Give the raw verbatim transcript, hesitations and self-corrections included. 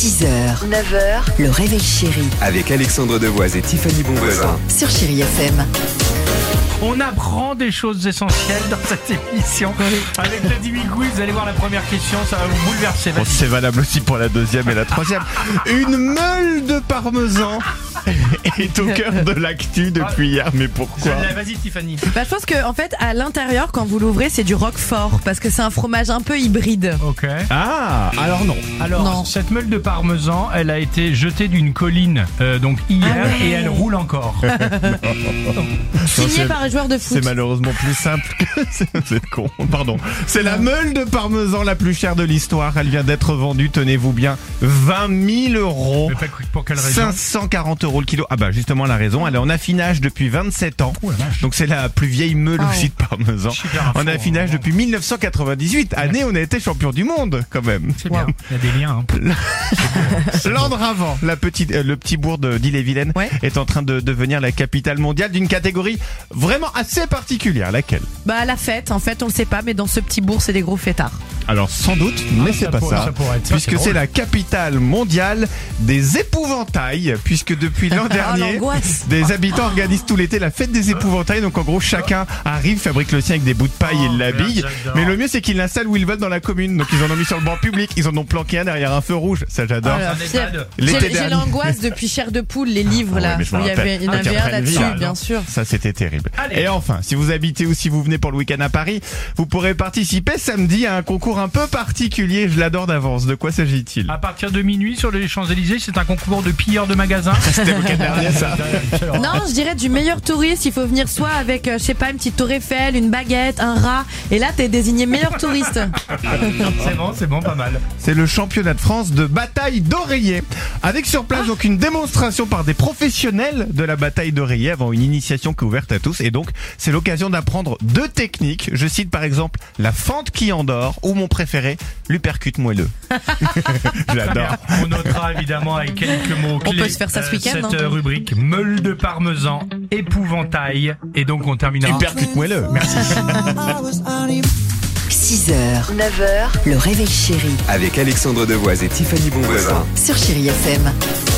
six heures, neuf heures, le réveil chéri Avec Alexandre Devoise et Tiffany Bonvoisin. sur Chéri F M. On apprend des choses essentielles dans cette émission. Avec le Dimi-Quiz, vous allez voir la première question, ça va vous bouleverser. Bon, c'est valable aussi pour la deuxième et la troisième. Une meule de parmesan est au cœur de l'actu depuis hier, mais pourquoi ? Vas-y Tiffany. Bah, je pense que en fait à l'intérieur quand vous l'ouvrez c'est du roquefort parce que c'est un fromage un peu hybride. Ok. Ah, alors non. Alors, Non. cette meule de parmesan, elle a été jetée d'une colline euh, donc hier Ah ouais. et elle roule encore. Signé c'est- par un joueur de foot. C'est malheureusement plus simple que... c'est, c'est con, pardon. C'est la meule de parmesan la plus chère de l'histoire. Elle vient d'être vendue, tenez-vous bien, vingt mille euros. Mais pas pour quelle raison ? cinq cent quarante euros le kilo. Ah bah justement la raison, elle est en affinage depuis vingt-sept ans. Oh la vache. Donc c'est la plus vieille meule Ah aussi de parmesan. Super info, En affinage hein. depuis dix-neuf cent quatre-vingt-dix-huit. Année où on a été champion du monde quand même. C'est bien, il y a des liens. Hein. Landravant, la petite, euh, le petit bourg de- d'Ille-et-Vilaine, Ouais. est en train de devenir la capitale mondiale d'une catégorie vraiment assez particulière. Laquelle ? Bah la fête en fait on le sait pas mais dans ce petit bourg c'est des gros fêtards. Alors sans doute, mais ça c'est pas pourrait- ça, ça pourrait être ça, puisque c'est c'est drôle. la capitale mondiale des épouvantails, puisque depuis l'an dernier, l'angoisse. des habitants organisent tout l'été la fête des épouvantails. Donc en gros, chacun arrive, fabrique le sien avec des bouts de paille Oh, et l'habille. j'adore. Mais le mieux, c'est qu'ils l'installent où ils veulent dans la commune. Donc ils en ont mis sur le banc public, ils en ont planqué un derrière un feu rouge. Ça, j'adore. Oh là, Un c'est- EHPAD. L'été J'ai j'ai dernier. l'angoisse depuis Chair de Poule, les livres Ah ouais, là. mais je m'en il y avait, rappelle. il y en Ah, qui avait un apprennent vite, là-dessus hein. bien sûr. Ça, c'était terrible. Allez. Et enfin, si vous habitez ou si vous venez pour le week-end à Paris, vous pourrez participer samedi à un concours un peu particulier. Je l'adore d'avance. De quoi s'agit-il ? À partir de minuit sur les Champs-Élysées, c'est un concours de pilleurs de magasins. C'était le week-end dernier, ça. Non, je dirais du meilleur touriste, il faut venir soit avec, euh, je sais pas, une petite tour Eiffel, une baguette, un rat, et là t'es désigné meilleur touriste. C'est bon, c'est bon, pas mal. C'est le championnat de France de bataille d'oreiller. Avec sur place donc une démonstration par des professionnels de la bataille d'oreiller avant une initiation qui est ouverte à tous. Et donc c'est l'occasion d'apprendre deux techniques. Je cite par exemple la fente qui endort ou mon préféré, l'uppercut moelleux. J'adore. On notera évidemment avec quelques mots On clés peut se faire ça ce week-end, cette hein. euh, rubrique meule de parmesan, épouvantail, et donc on terminera. Uppercut moelleux. Merci. six heures, neuf heures, le réveil chéri Avec Alexandre Devoise et Tiffany Bonvoisin. sur Chéri F M.